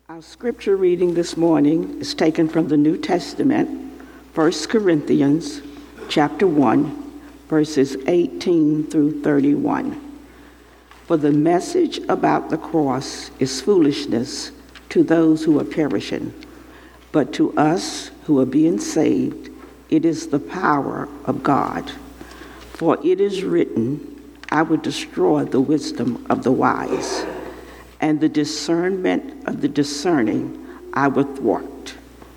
Our scripture reading this morning is taken from the New Testament, 1 Corinthians chapter 1, verses 18 through 31. For the message about the cross is foolishness to those who are perishing, but to us who are being saved, it is the power of God. For it is written, I will destroy the wisdom of the wise, and the discernment of the discerning I will thwart.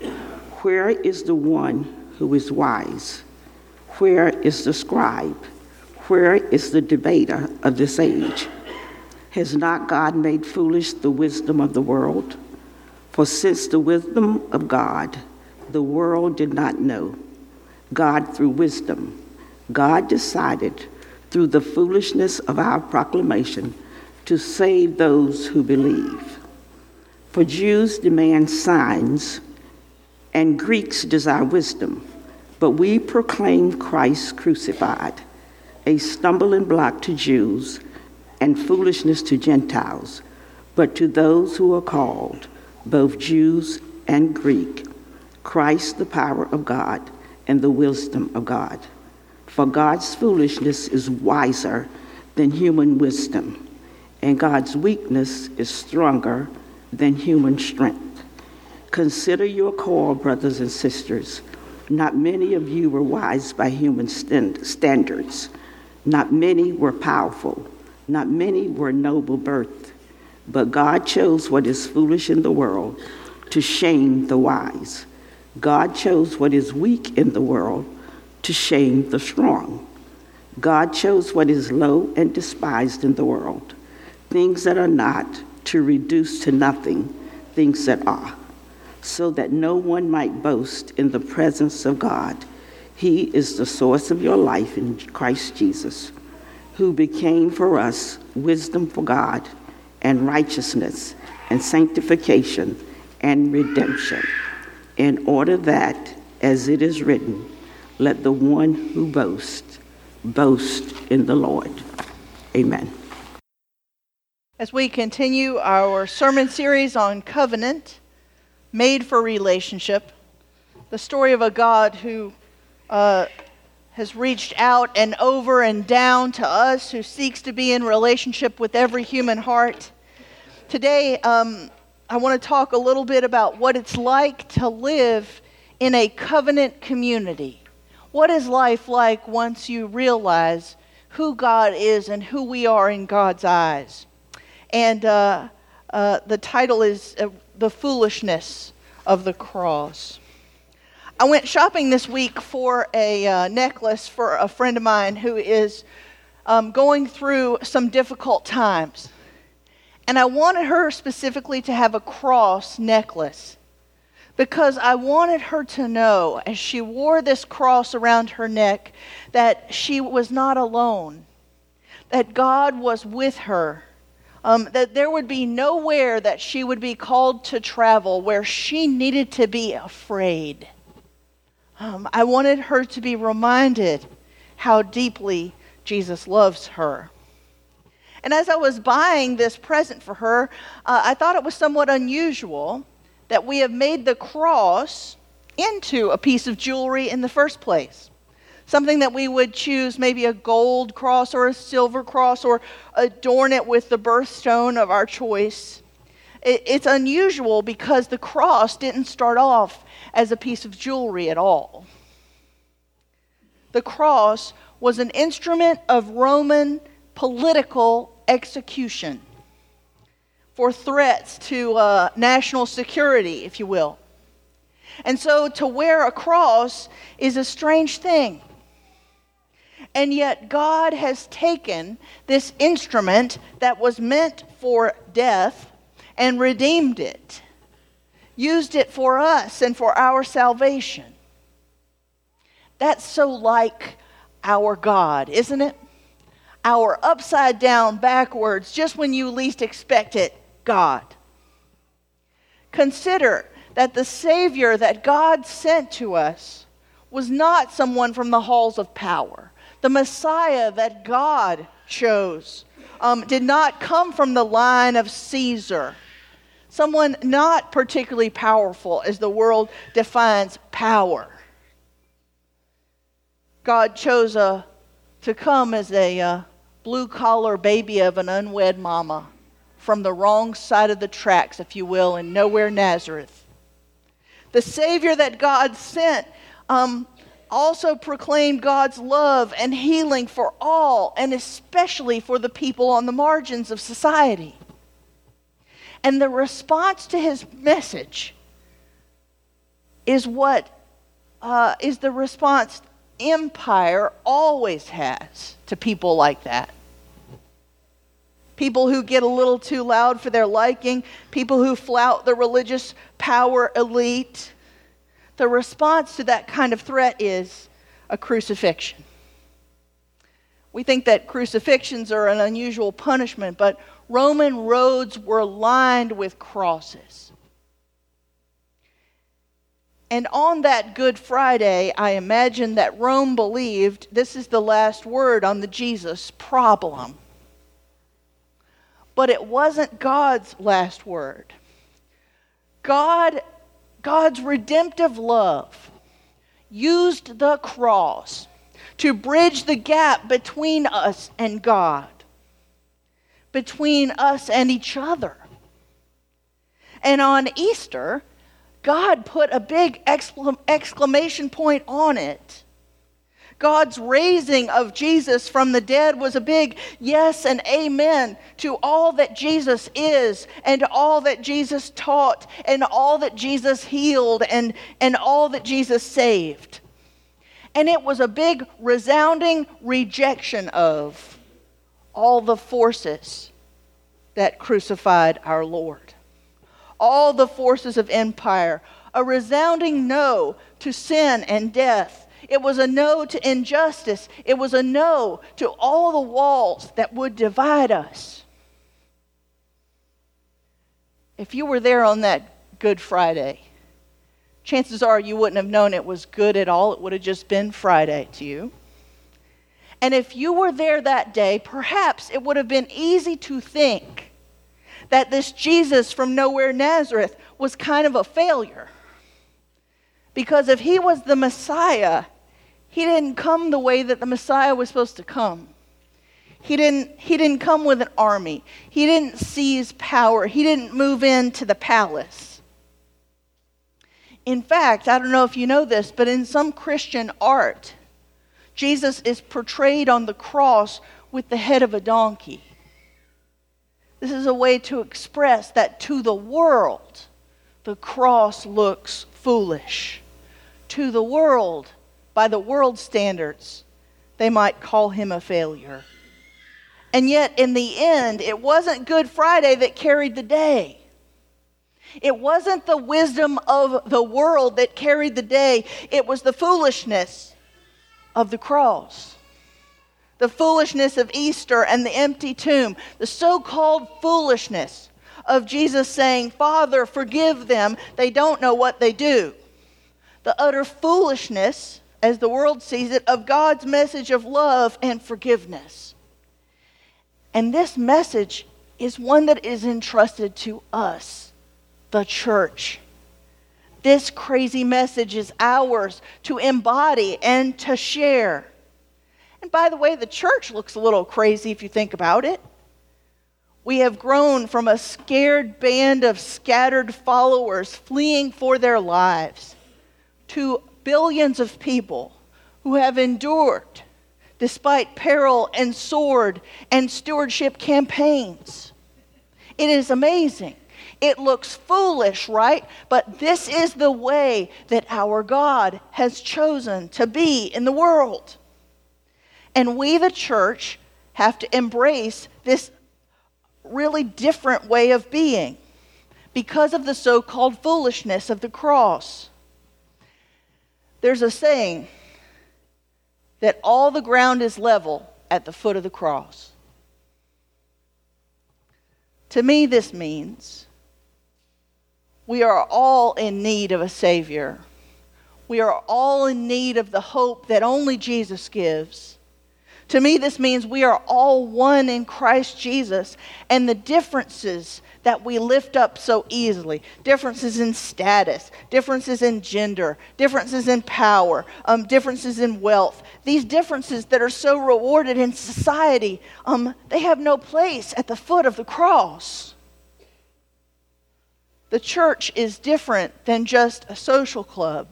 Where is the one who is wise? Where is the scribe? Where is the debater of this age? Has not God made foolish the wisdom of the world? For since the wisdom of God, the world did not know God through wisdom, God decided through the foolishness of our proclamation to save those who believe. For Jews demand signs, and Greeks desire wisdom, but we proclaim Christ crucified, a stumbling block to Jews and foolishness to Gentiles, but to those who are called, both Jews and Greek, Christ the power of God and the wisdom of God. For God's foolishness is wiser than human wisdom, and God's weakness is stronger than human strength. Consider your call, brothers and sisters. Not many of you were wise by human standards. Not many were powerful. Not many were noble birth. But God chose what is foolish in the world to shame the wise. God chose what is weak in the world to shame the strong. God chose what is low and despised in the world, things that are not, to reduce to nothing things that are, so that no one might boast in the presence of God. He is the source of your life in Christ Jesus, who became for us wisdom for God and righteousness and sanctification and redemption, in order that, as it is written, let the one who boasts boast in the Lord. Amen. As we continue our sermon series on covenant, made for relationship, the story of a God who has reached out and over and down to us, who seeks to be in relationship with every human heart. Today, I want to talk a little bit about what it's like to live in a covenant community. What is life like once you realize who God is and who we are in God's eyes? And the title is The Foolishness of the Cross. I went shopping this week for a necklace for a friend of mine who is going through some difficult times. And I wanted her specifically to have a cross necklace because I wanted her to know, as she wore this cross around her neck, that she was not alone, that God was with her. That there would be nowhere that she would be called to travel where she needed to be afraid. I wanted her to be reminded how deeply Jesus loves her. And as I was buying this present for her, I thought it was somewhat unusual that we have made the cross into a piece of jewelry in the first place. Something that we would choose, maybe a gold cross or a silver cross, or adorn it with the birthstone of our choice. It's unusual because the cross didn't start off as a piece of jewelry at all. The cross was an instrument of Roman political execution for threats to national security, if you will. And so to wear a cross is a strange thing. And yet God has taken this instrument that was meant for death and redeemed it, used it for us and for our salvation. That's so like our God, isn't it? Our upside down, backwards, just when you least expect it, God. Consider that the Savior that God sent to us was not someone from the halls of power. The Messiah that God chose did not come from the line of Caesar. someone not particularly powerful as the world defines power. God chose to come as a blue-collar baby of an unwed mama from the wrong side of the tracks, if you will, in nowhere Nazareth. The Savior that God sent also proclaimed God's love and healing for all, and especially for the people on the margins of society. And the response to his message is the response empire always has to people like that. People who get a little too loud for their liking, people who flout the religious power elite. The response to that kind of threat is a crucifixion. We think that crucifixions are an unusual punishment, but Roman roads were lined with crosses. And on that Good Friday, I imagine that Rome believed this is the last word on the Jesus problem. But it wasn't God's last word. God's redemptive love used the cross to bridge the gap between us and God, between us and each other. And on Easter, God put a big exclamation point on it. God's raising of Jesus from the dead was a big yes and amen to all that Jesus is, and all that Jesus taught, and all that Jesus healed, and all that Jesus saved. And it was a big resounding rejection of all the forces that crucified our Lord. All the forces of empire. A resounding no to sin and death. It was a no to injustice. It was a no to all the walls that would divide us. If you were there on that Good Friday, chances are you wouldn't have known it was good at all. It would have just been Friday to you. And if you were there that day, perhaps it would have been easy to think that this Jesus from nowhere Nazareth was kind of a failure. Because if he was the Messiah, he didn't come the way that the Messiah was supposed to come. He didn't come with an army. He didn't seize power. He didn't move into the palace. In fact, I don't know if you know this, but in some Christian art, Jesus is portrayed on the cross with the head of a donkey. This is a way to express that to the world, the cross looks foolish. To the world, by the world's standards, they might call him a failure. And yet, in the end, it wasn't Good Friday that carried the day. It wasn't the wisdom of the world that carried the day. It was the foolishness of the cross. The foolishness of Easter and the empty tomb. The so-called foolishness of Jesus saying, "Father, forgive them. They don't know what they do." The utter foolishness, as the world sees it, of God's message of love and forgiveness. And this message is one that is entrusted to us, the church. This crazy message is ours to embody and to share. And by the way, the church looks a little crazy if you think about it. We have grown from a scared band of scattered followers fleeing for their lives to billions of people who have endured despite peril and sword and stewardship campaigns. It is amazing. It looks foolish, right? But this is the way that our God has chosen to be in the world. And we, the church, have to embrace this really different way of being because of the so-called foolishness of the cross. There's a saying that all the ground is level at the foot of the cross. To me, this means we are all in need of a Savior. We are all in need of the hope that only Jesus gives, To me, this means we are all one in Christ Jesus, and the differences that we lift up so easily, differences in status, differences in gender, differences in power, differences in wealth, these differences that are so rewarded in society, they have no place at the foot of the cross. The church is different than just a social club,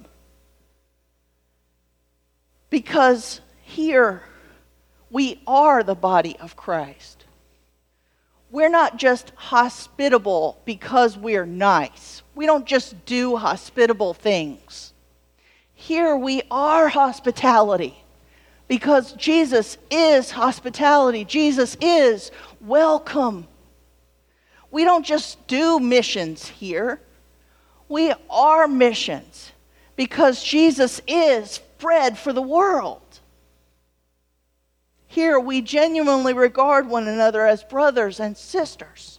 because here we are the body of Christ. We're not just hospitable because we're nice. We don't just do hospitable things. Here we are hospitality because Jesus is hospitality. Jesus is welcome. We don't just do missions here. We are missions because Jesus is bread for the world. Here we genuinely regard one another as brothers and sisters.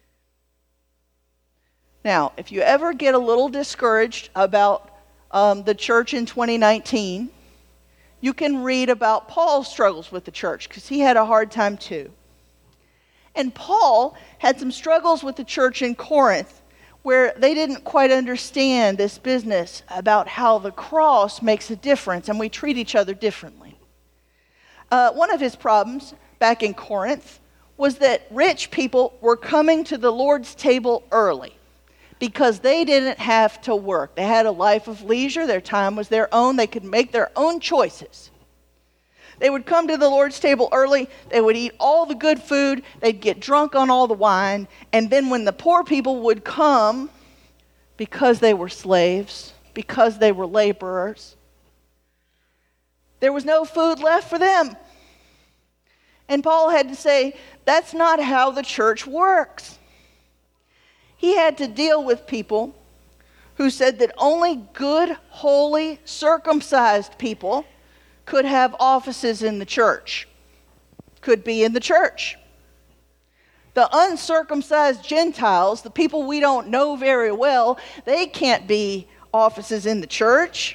Now, if you ever get a little discouraged about the church in 2019, you can read about Paul's struggles with the church, because he had a hard time too. And Paul had some struggles with the church in Corinth, where they didn't quite understand this business about how the cross makes a difference and we treat each other differently. One of his problems back in Corinth was that rich people were coming to the Lord's table early because they didn't have to work. They had a life of leisure. Their time was their own. They could make their own choices. They would come to the Lord's table early. They would eat all the good food. They'd get drunk on all the wine. And then when the poor people would come, because they were slaves, because they were laborers, there was no food left for them. And Paul had to say, that's not how the church works. He had to deal with people who said that only good, holy, circumcised people could have offices in the church, could be in the church. The uncircumcised Gentiles, the people we don't know very well, they can't be offices in the church.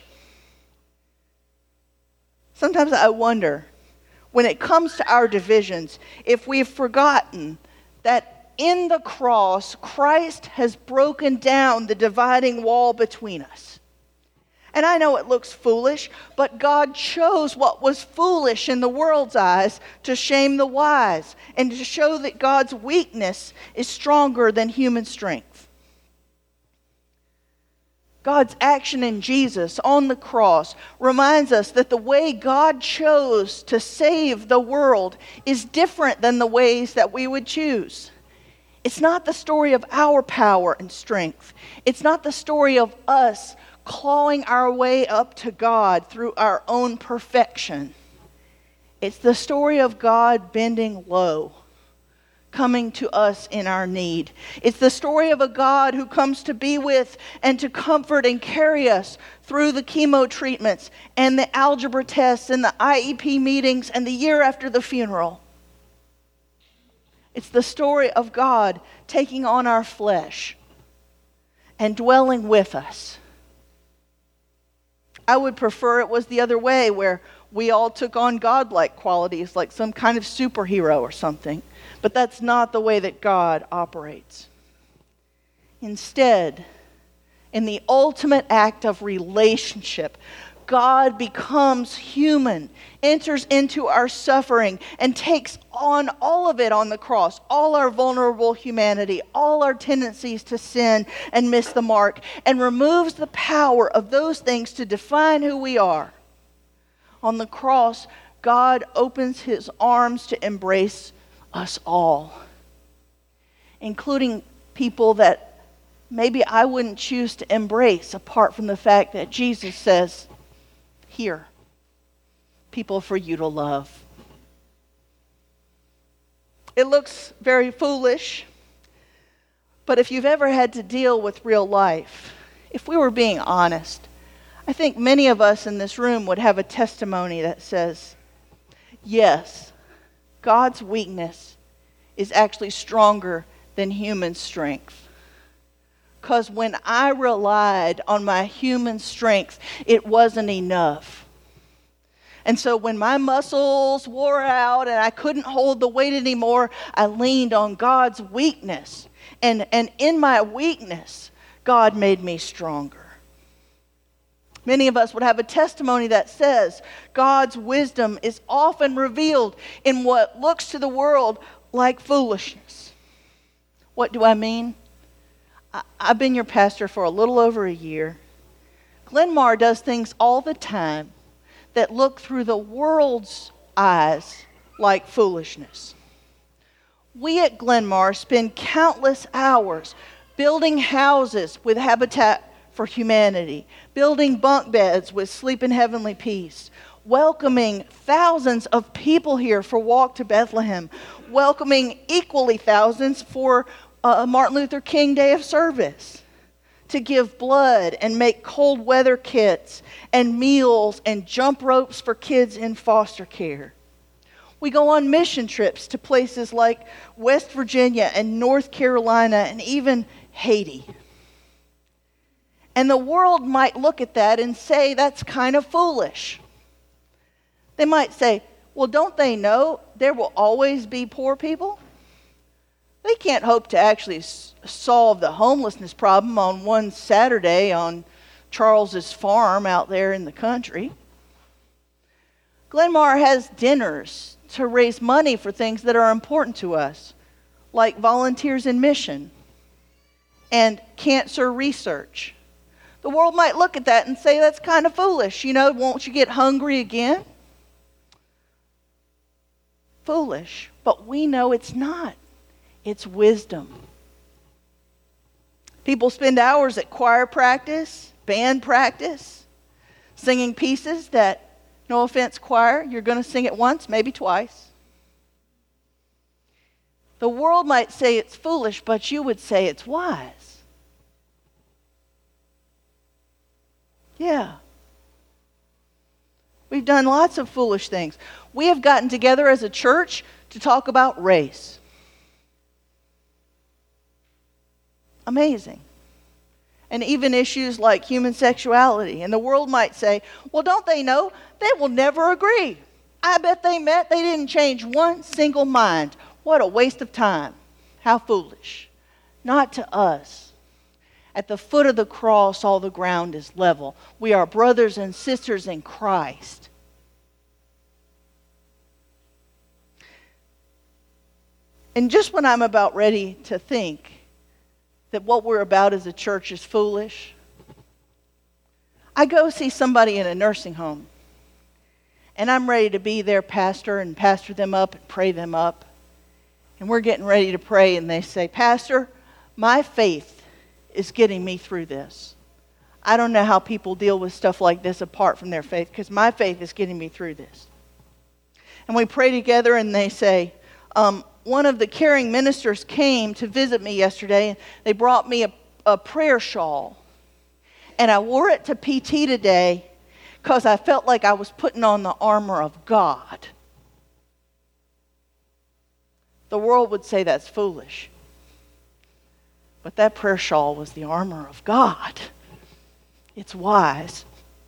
Sometimes I wonder, when it comes to our divisions, if we've forgotten that in the cross, Christ has broken down the dividing wall between us. And I know it looks foolish, but God chose what was foolish in the world's eyes to shame the wise and to show that God's weakness is stronger than human strength. God's action in Jesus on the cross reminds us that the way God chose to save the world is different than the ways that we would choose. It's not the story of our power and strength. It's not the story of us clawing our way up to God through our own perfection. It's the story of God bending low, coming to us in our need. It's the story of a God who comes to be with and to comfort and carry us through the chemo treatments and the algebra tests and the IEP meetings and the year after the funeral. It's the story of God taking on our flesh and dwelling with us. I would prefer it was the other way, where we all took on godlike qualities like some kind of superhero or something. But that's not the way that God operates. Instead, in the ultimate act of relationship, God becomes human, enters into our suffering, and takes on all of it on the cross, all our vulnerable humanity, all our tendencies to sin and miss the mark, and removes the power of those things to define who we are. On the cross, God opens his arms to embrace us all, including people that maybe I wouldn't choose to embrace apart from the fact that Jesus says, here, people for you to love. It looks very foolish, but if you've ever had to deal with real life, if we were being honest, I think many of us in this room would have a testimony that says, yes, God's weakness is actually stronger than human strength. Because when I relied on my human strength, it wasn't enough. And so when my muscles wore out and I couldn't hold the weight anymore, I leaned on God's weakness. And in my weakness, God made me stronger. Many of us would have a testimony that says God's wisdom is often revealed in what looks to the world like foolishness. What do I mean? I've been your pastor for a little over a year. Glenmar does things all the time that look through the world's eyes like foolishness. We at Glenmar spend countless hours building houses with Habitat for Humanity, building bunk beds with Sleep in Heavenly Peace, welcoming thousands of people here for Walk to Bethlehem, welcoming equally thousands for Martin Luther King Day of Service, to give blood and make cold weather kits and meals and jump ropes for kids in foster care. We go on mission trips to places like West Virginia and North Carolina and even Haiti. And the world might look at that and say that's kind of foolish. They might say, well, don't they know there will always be poor people? They can't hope to actually solve the homelessness problem on one Saturday on Charles's farm out there in the country. Glenmar has dinners to raise money for things that are important to us, like Volunteers in Mission and cancer research. The world might look at that and say that's kind of foolish. Won't you get hungry again? Foolish. But we know it's not. It's wisdom. People spend hours at choir practice, band practice, singing pieces that, no offense, choir, you're going to sing it once, maybe twice. The world might say it's foolish, but you would say it's wise. Yeah. We've done lots of foolish things. We have gotten together as a church to talk about race. Amazing. And even issues like human sexuality. And the world might say, well, don't they know? They will never agree. I bet they didn't change one single mind. What a waste of time. How foolish. Not to us. At the foot of the cross, all the ground is level. We are brothers and sisters in Christ. And just when I'm about ready to think that what we're about as a church is foolish, I go see somebody in a nursing home. And I'm ready to be their pastor and pastor them up and pray them up. And we're getting ready to pray, and they say, Pastor, my faith is getting me through this. I don't know how people deal with stuff like this apart from their faith, because my faith is getting me through this. And we pray together, and they say, one of the caring ministers came to visit me yesterday, and they brought me a prayer shawl. And I wore it to PT today because I felt like I was putting on the armor of God. The world would say that's foolish. But that prayer shawl was the armor of God. It's wise.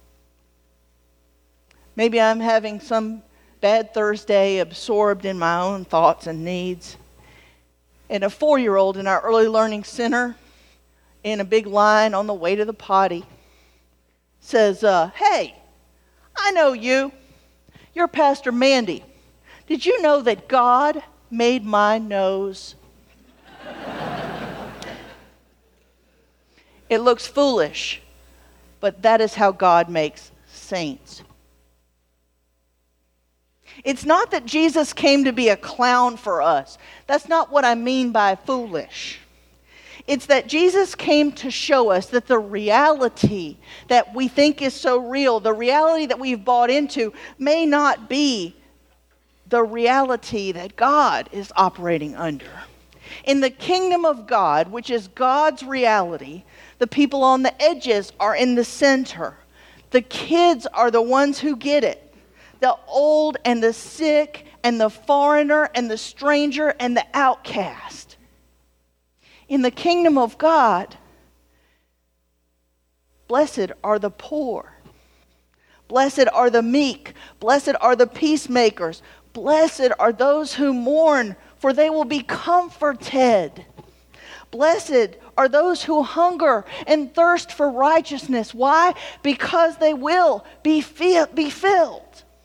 Maybe I'm having some bad Thursday, absorbed in my own thoughts and needs. And a 4-year-old in our early learning center, in a big line on the way to the potty, says, hey, I know you. You're Pastor Mandy. Did you know that God made my nose? It looks foolish, but that is how God makes saints. It's not that Jesus came to be a clown for us. That's not what I mean by foolish. It's that Jesus came to show us that the reality that we think is so real, the reality that we've bought into, may not be the reality that God is operating under. In the kingdom of God, which is God's reality, the people on the edges are in the center. The kids are the ones who get it. The old and the sick and the foreigner and the stranger and the outcast. In the kingdom of God, blessed are the poor. Blessed are the meek. Blessed are the peacemakers. Blessed are those who mourn, for they will be comforted. Blessed are those who hunger and thirst for righteousness. Why? Because they will be filled.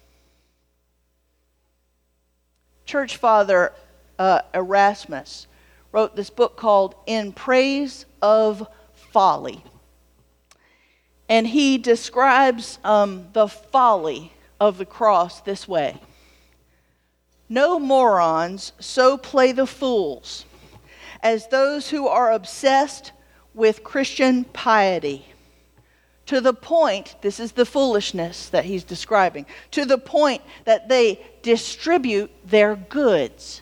Church Father Erasmus wrote this book called In Praise of Folly. And he describes the folly of the cross this way. No morons so play the fools as those who are obsessed with Christian piety. To the point, this is the foolishness that he's describing, to the point that they distribute their goods.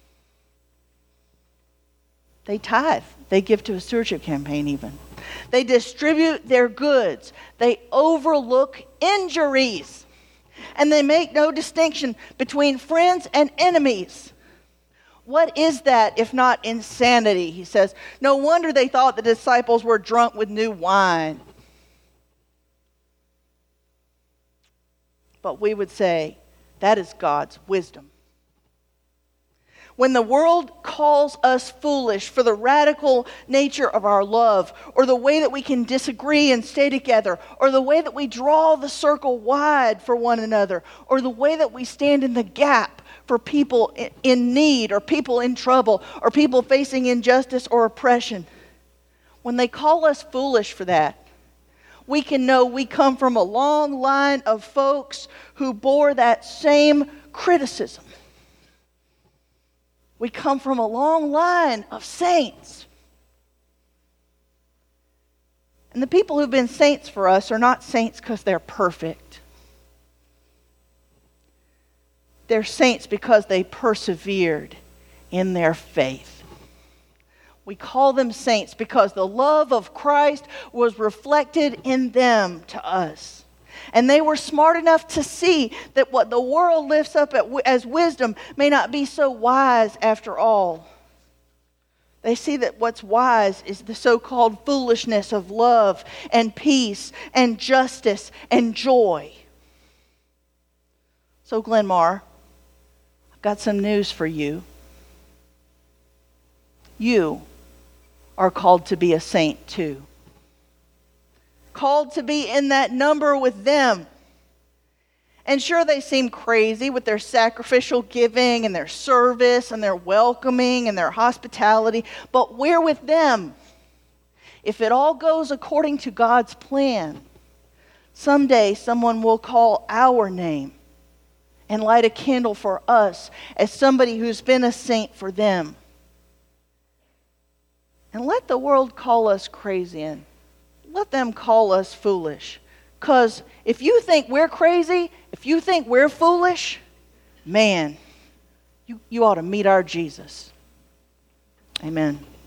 They tithe. They give to a stewardship campaign even. They distribute their goods. They overlook injuries. And they make no distinction between friends and enemies. What is that if not insanity, he says. No wonder they thought the disciples were drunk with new wine. But we would say that is God's wisdom. When the world calls us foolish for the radical nature of our love, or the way that we can disagree and stay together, or the way that we draw the circle wide for one another, or the way that we stand in the gap for people in need, or people in trouble, or people facing injustice or oppression, when they call us foolish for that, we can know we come from a long line of folks who bore that same criticism. We come from a long line of saints. And the people who've been saints for us are not saints because they're perfect. They're saints because they persevered in their faith. We call them saints because the love of Christ was reflected in them to us. And they were smart enough to see that what the world lifts up as wisdom may not be so wise after all. They see that what's wise is the so-called foolishness of love and peace and justice and joy. So Glenmar, I've got some news for you. You are called to be a saint too. Called to be in that number with them. And sure, they seem crazy with their sacrificial giving and their service and their welcoming and their hospitality, but we're with them. If it all goes according to God's plan, someday someone will call our name and light a candle for us as somebody who's been a saint for them. And let the world call us crazy and let them call us foolish. Because if you think we're crazy, if you think we're foolish, man, you ought to meet our Jesus. Amen.